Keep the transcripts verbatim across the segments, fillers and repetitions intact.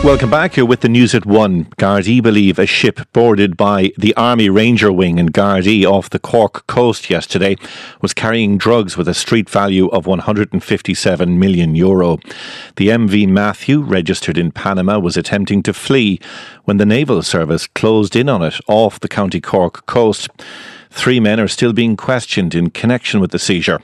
Welcome back. You're with the news at one. Gardaí believe a ship boarded by the Army Ranger Wing in Gardaí off the Cork coast yesterday was carrying drugs with a street value of one hundred fifty-seven million euro. The M V Matthew, registered in Panama, was attempting to flee when the Naval Service closed in on it off the County Cork coast. Three men are still being questioned in connection with the seizure.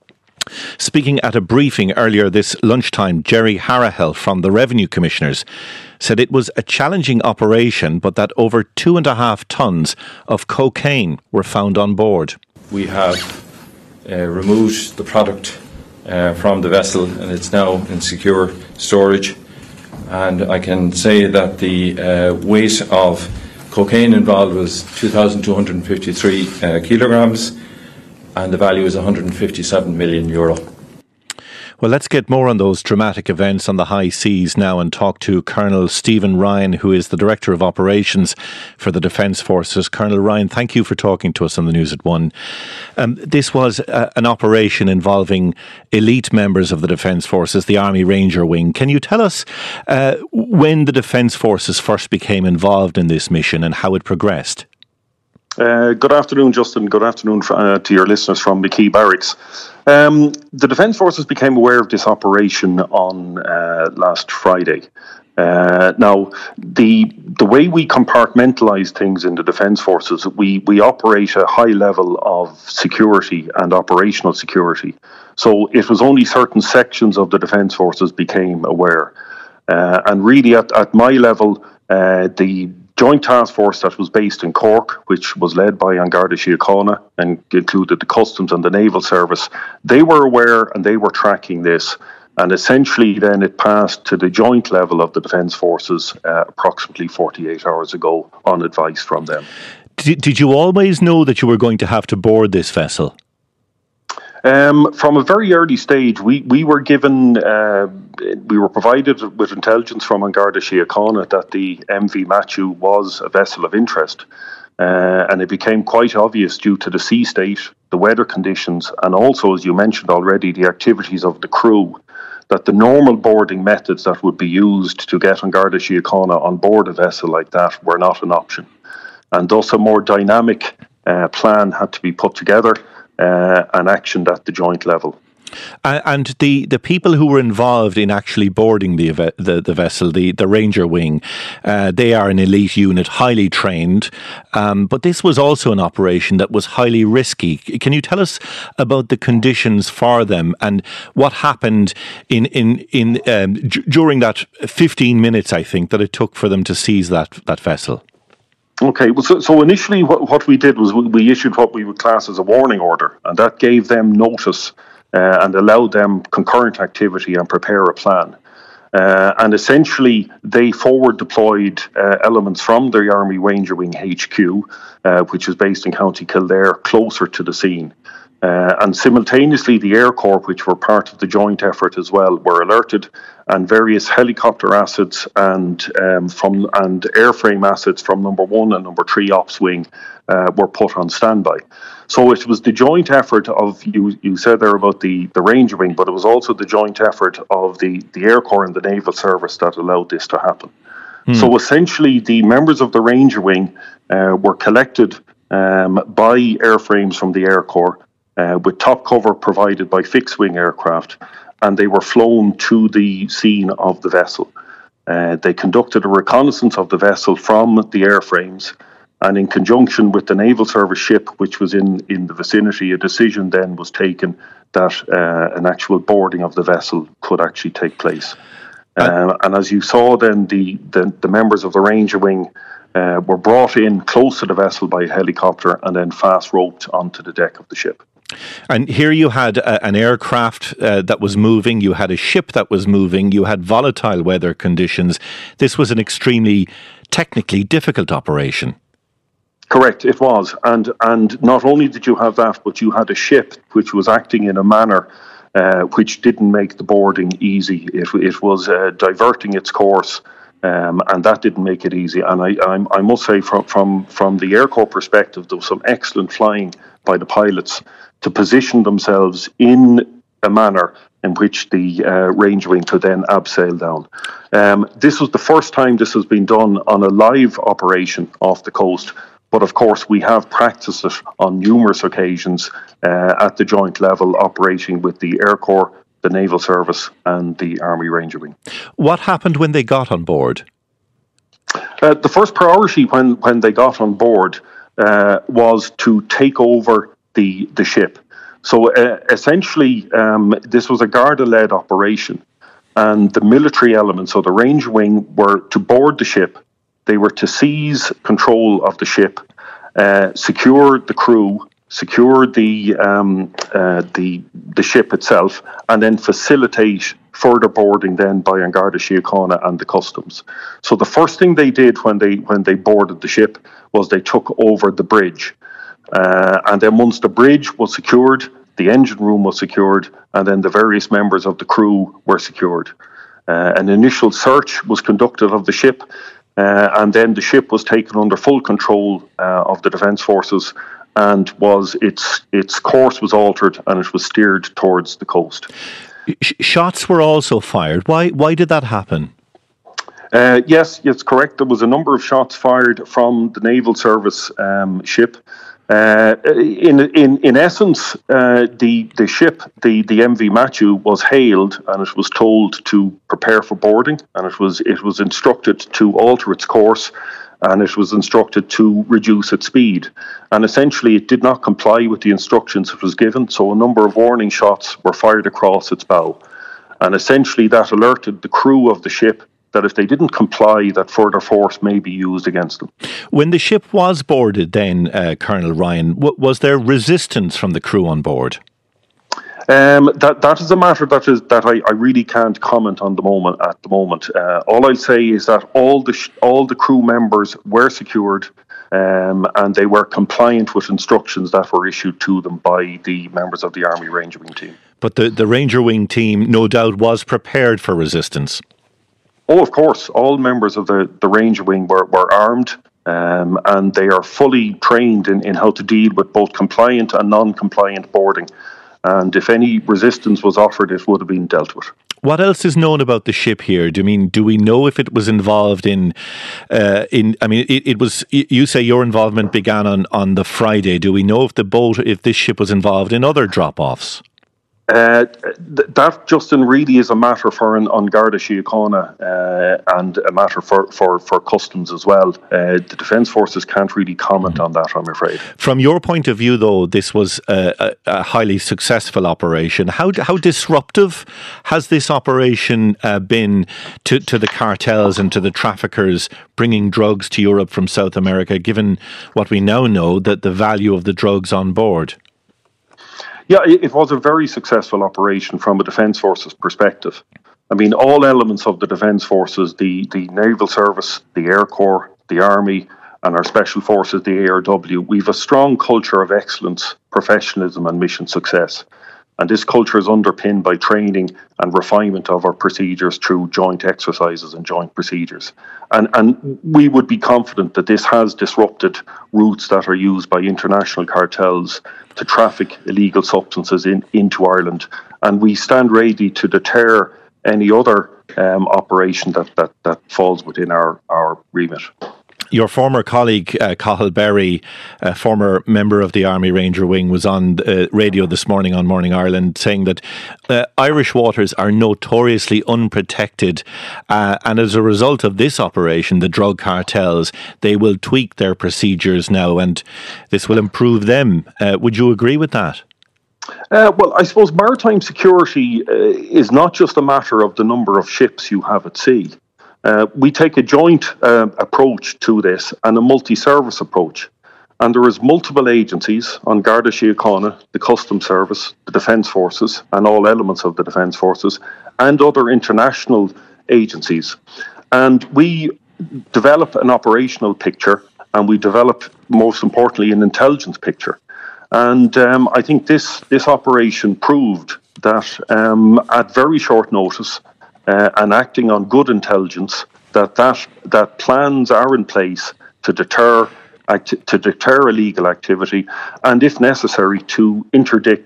Speaking at a briefing earlier this lunchtime, Jerry Harahel from the Revenue Commissioners said it was a challenging operation, but that over two and a half tonnes of cocaine were found on board. We have uh, removed the product uh, from the vessel and it's now in secure storage. And I can say that the uh, weight of cocaine involved was two thousand two hundred fifty-three uh, kilograms. And the value is one hundred fifty-seven million euro. Well, let's get more on those dramatic events on the high seas now and talk to Colonel Stephen Ryan, who is the Director of Operations for the Defence Forces. Colonel Ryan, thank you for talking to us on the News at One. Um, this was uh, an operation involving elite members of the Defence Forces, the Army Ranger Wing. Can you tell us uh, when the Defence Forces first became involved in this mission and how it progressed? Uh, good afternoon, Justin. Good afternoon uh, to your listeners from McKee Barracks. Um, the Defence Forces became aware of this operation on uh, last Friday. Uh, now, the the way we compartmentalise things in the Defence Forces, we, we operate a high level of security and operational security. So it was only certain sections of the Defence Forces became aware. Uh, and really at, at my level, uh, the Joint Task Force that was based in Cork, which was led by An Garda Síochána and included the Customs and the Naval Service, they were aware and they were tracking this. And essentially then it passed to the joint level of the Defence Forces uh, approximately forty-eight hours ago on advice from them. Did, did you always know that you were going to have to board this vessel? Um, from a very early stage, we, we were given, uh, we were provided with intelligence from An Garda Síochána that the M V Matthew was a vessel of interest. Uh, and it became quite obvious due to the sea state, the weather conditions, and also, as you mentioned already, the activities of the crew, that the normal boarding methods that would be used to get An Garda Síochána on board a vessel like that were not an option. And thus a more dynamic uh, plan had to be put together Uh, and actioned at the joint level. Uh, and the, the people who were involved in actually boarding the the, the vessel, the, the Ranger Wing, uh, they are an elite unit, highly trained. Um, but this was also an operation that was highly risky. Can you tell us about the conditions for them and what happened in in in um, d- during that fifteen minutes, I think, that it took for them to seize that that vessel? Okay, well, so, so initially what, what we did was we, we issued what we would class as a warning order, and that gave them notice uh, and allowed them concurrent activity and prepare a plan. Uh, and essentially, they forward deployed uh, elements from the Army Ranger Wing H Q, uh, which is based in County Kildare, closer to the scene. Uh, and simultaneously, the Air Corps, which were part of the joint effort as well, were alerted, and various helicopter assets and um, from and airframe assets from number one and number three Ops Wing uh, were put on standby. So it was the joint effort of, you you said there about the, the Ranger Wing, but it was also the joint effort of the, the Air Corps and the Naval Service that allowed this to happen. Hmm. So essentially, the members of the Ranger Wing uh, were collected um, by airframes from the Air Corps, Uh, with top cover provided by fixed-wing aircraft, and they were flown to the scene of the vessel. Uh, they conducted a reconnaissance of the vessel from the airframes, and in conjunction with the Naval Service ship, which was in, in the vicinity, a decision then was taken that uh, an actual boarding of the vessel could actually take place. Uh, and as you saw then, the, the, the members of the Ranger Wing uh, were brought in close to the vessel by a helicopter and then fast roped onto the deck of the ship. And here you had a, an aircraft uh, that was moving, you had a ship that was moving, you had volatile weather conditions. This was an extremely technically difficult operation. Correct, it was. And and not only did you have that, but you had a ship which was acting in a manner uh, which didn't make the boarding easy. It, it was uh, diverting its course, um, and that didn't make it easy. And I, I, I must say, from, from, from the Air Corps perspective, there was some excellent flying by the pilots to position themselves in a manner in which the uh, range wing could then abseil down. Um, this was the first time this has been done on a live operation off the coast, but of course we have practiced it on numerous occasions uh, at the joint level, operating with the Air Corps, the Naval Service and the Army Ranger Wing. What happened when they got on board? Uh, the first priority when, when they got on board uh, was to take over the, the ship. So uh, essentially, um, this was a Garda-led operation, and the military elements, so the Ranger Wing, were to board the ship. They were to seize control of the ship, uh, secure the crew, secure the um, uh, the the ship itself, and then facilitate further boarding then by An Garda Síochána and the customs. So the first thing they did when they when they boarded the ship was they took over the bridge, uh, and then once the bridge was secured, the engine room was secured, and then the various members of the crew were secured. Uh, an initial search was conducted of the ship, uh, and then the ship was taken under full control uh, of the Defence Forces, and was its its course was altered and it was steered towards the coast. Shots were also fired. Why why did that happen? Uh, yes, it's correct. There was a number of shots fired from the Naval Service um, ship. Uh, in in in essence, uh, the the ship, the the M V Matthew, was hailed and it was told to prepare for boarding, and it was it was instructed to alter its course, and it was instructed to reduce its speed. And essentially, it did not comply with the instructions it was given. So a number of warning shots were fired across its bow, and essentially that alerted the crew of the ship that if they didn't comply, that further force may be used against them. When the ship was boarded then, uh, Colonel Ryan, w- was there resistance from the crew on board? Um, that that is a matter that is that I, I really can't comment on the moment. At the moment, uh, all I'll say is that all the sh- all the crew members were secured, um, and they were compliant with instructions that were issued to them by the members of the Army Ranger Wing team. But the, the Ranger Wing team, no doubt, was prepared for resistance. Oh, of course. All members of the, the Ranger Wing were, were armed, um, and they are fully trained in, in how to deal with both compliant and non-compliant boarding. And if any resistance was offered, it would have been dealt with. What else is known about the ship here? Do you mean, do we know if it was involved in, uh, in? I mean, it, it was, you say your involvement began on, on the Friday. Do we know if the boat, if this ship was involved in other drop-offs? Uh, th- that, Justin, really is a matter for an An Garda Síochána uh, and a matter for, for, for customs as well. Uh, the Defence Forces can't really comment mm-hmm. on that, I'm afraid. From your point of view, though, this was a, a, a highly successful operation. How how disruptive has this operation uh, been to, to the cartels and to the traffickers bringing drugs to Europe from South America, given what we now know, that the value of the drugs on board? Yeah, it was a very successful operation from a Defence Forces perspective. I mean, all elements of the Defence Forces, the, the Naval Service, the Air Corps, the Army, and our Special Forces, the A R W, we have a strong culture of excellence, professionalism and mission success. And this culture is underpinned by training and refinement of our procedures through joint exercises and joint procedures. And, and we would be confident that this has disrupted routes that are used by international cartels to traffic illegal substances in, into Ireland. And we stand ready to deter any other um, operation that, that, that falls within our, our remit. Your former colleague, uh, Cathal Berry, a former member of the Army Ranger Wing, was on uh, radio this morning on Morning Ireland saying that uh, Irish waters are notoriously unprotected, uh, and as a result of this operation, the drug cartels, they will tweak their procedures now and this will improve them. Uh, would you agree with that? Uh, well, I suppose maritime security uh, is not just a matter of the number of ships you have at sea. Uh, we take a joint uh, approach to this and a multi-service approach. And there is multiple agencies, An Garda Síochána, the Customs Service, the Defence Forces, and all elements of the Defence Forces, and other international agencies. And we develop an operational picture, and we develop, most importantly, an intelligence picture. And um, I think this, this operation proved that um, at very short notice, Uh, and acting on good intelligence, that, that that plans are in place to deter acti- to deter illegal activity, and if necessary, to interdict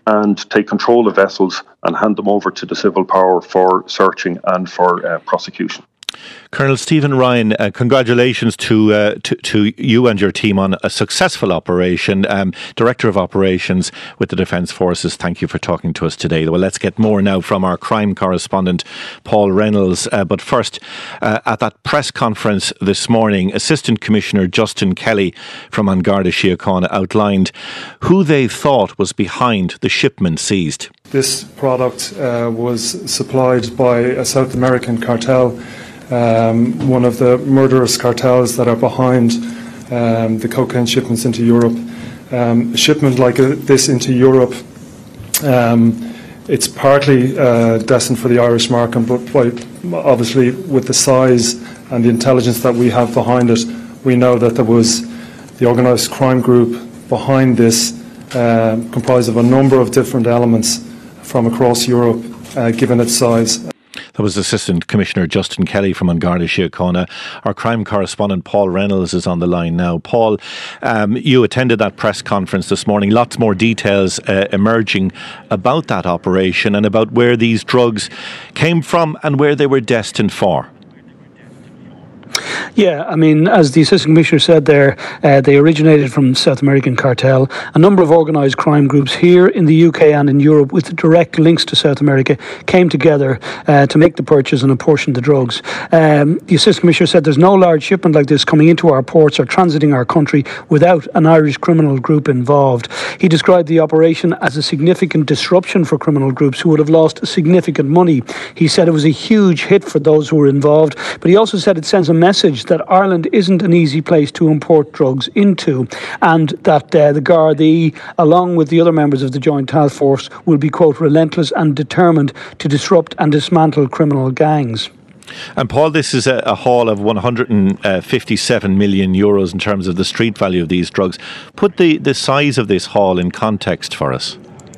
and take control of vessels and hand them over to the civil power for searching and for uh, prosecution. Colonel Stephen Ryan, uh, congratulations to, uh, to to you and your team on a successful operation. Um, Director of Operations with the Defence Forces, thank you for talking to us today. Well, let's get more now from our crime correspondent, Paul Reynolds. Uh, but first, uh, at that press conference this morning, Assistant Commissioner Justin Kelly from An Garda Síochána outlined who they thought was behind the shipment seized. This product uh, was supplied by a South American cartel, Um, one of the murderous cartels that are behind um, the cocaine shipments into Europe. Um, a shipment like a, this into Europe, um, it's partly uh, destined for the Irish market, but by, obviously with the size and the intelligence that we have behind it, we know that there was the organised crime group behind this, uh, comprised of a number of different elements from across Europe, uh, given its size. That was Assistant Commissioner Justin Kelly from An Garda Síochána. Our crime correspondent Paul Reynolds is on the line now. Paul, um, you attended that press conference this morning. Lots more details uh, emerging about that operation and about where these drugs came from and where they were destined for. Yeah, I mean, as the Assistant Commissioner said there, uh, they originated from South American cartel. A number of organised crime groups here in the U K and in Europe with direct links to South America came together uh, to make the purchase and apportion the drugs. Um, the Assistant Commissioner said there's no large shipment like this coming into our ports or transiting our country without an Irish criminal group involved. He described the operation as a significant disruption for criminal groups who would have lost significant money. He said it was a huge hit for those who were involved, but he also said it sends a message that Ireland isn't an easy place to import drugs into, and that uh, the Gardaí, along with the other members of the Joint Task Force, will be, quote, relentless and determined to disrupt and dismantle criminal gangs. And Paul, this is a, a haul of one hundred fifty-seven million euros in terms of the street value of these drugs. Put the, the size of this haul in context for us.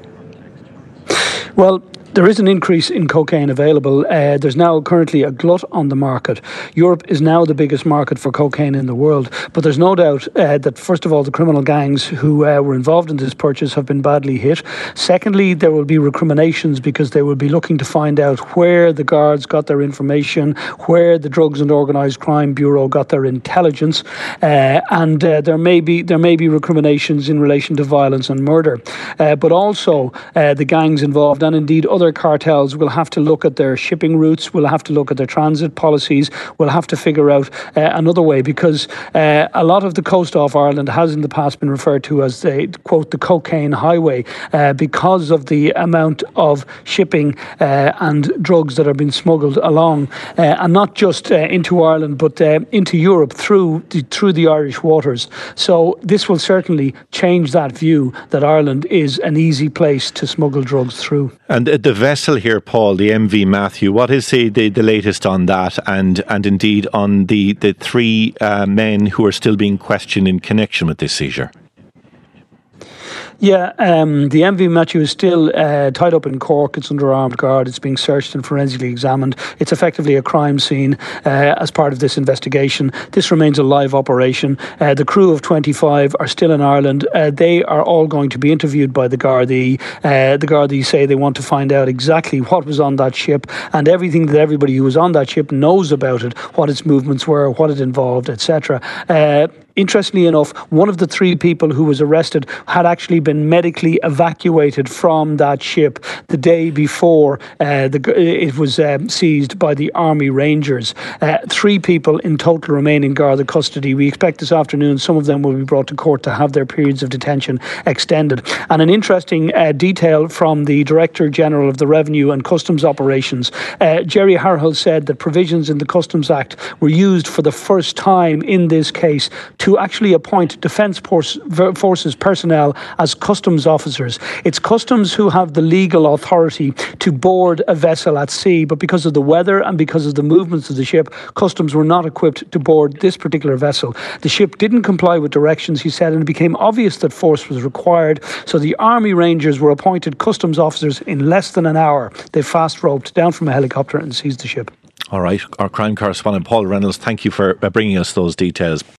Well, there is an increase in cocaine available. Uh, there's now currently a glut on the market. Europe is now the biggest market for cocaine in the world. But there's no doubt uh, that, first of all, the criminal gangs who uh, were involved in this purchase have been badly hit. Secondly, there will be recriminations because they will be looking to find out where the guards got their information, where the Drugs and Organised Crime Bureau got their intelligence, uh, and uh, there may be there may be recriminations in relation to violence and murder. Uh, but also, uh, the gangs involved, and indeed other Other cartels, will have to look at their shipping routes, will have to look at their transit policies, will have to figure out uh, another way, because uh, a lot of the coast off Ireland has in the past been referred to as the, quote, the cocaine highway, uh, because of the amount of shipping uh, and drugs that are being smuggled along, uh, and not just uh, into Ireland, but uh, into Europe through the, through the Irish waters. So this will certainly change that view that Ireland is an easy place to smuggle drugs through. And uh, the vessel here, Paul, the M V Matthew, what is the, the, the latest on that, and, and indeed on the, the three uh, men who are still being questioned in connection with this seizure? Yeah, um, the M V Matthew is still uh, tied up in Cork. It's under armed guard. It's being searched and forensically examined. It's effectively a crime scene uh, as part of this investigation. This remains a live operation. Uh, the crew of twenty-five are still in Ireland. Uh, they are all going to be interviewed by the Gardaí. Uh, the Gardaí say they want to find out exactly what was on that ship and everything that everybody who was on that ship knows about it, what its movements were, what it involved, et cetera. Uh, Interestingly enough, one of the three people who was arrested had actually been medically evacuated from that ship the day before uh, the, it was uh, seized by the Army Rangers. Uh, three people in total remain in Garda custody. We expect this afternoon some of them will be brought to court to have their periods of detention extended. And an interesting uh, detail from the Director General of the Revenue and Customs Operations, uh, Jerry Harhill, said that provisions in the Customs Act were used for the first time in this case to actually appoint Defence Forces personnel as customs officers. It's customs who have the legal authority to board a vessel at sea, but because of the weather and because of the movements of the ship, customs were not equipped to board this particular vessel. The ship didn't comply with directions, he said, and it became obvious that force was required, so the Army Rangers were appointed customs officers in less than an hour. They fast-roped down from a helicopter and seized the ship. All right, our crime correspondent Paul Reynolds, thank you for bringing us those details.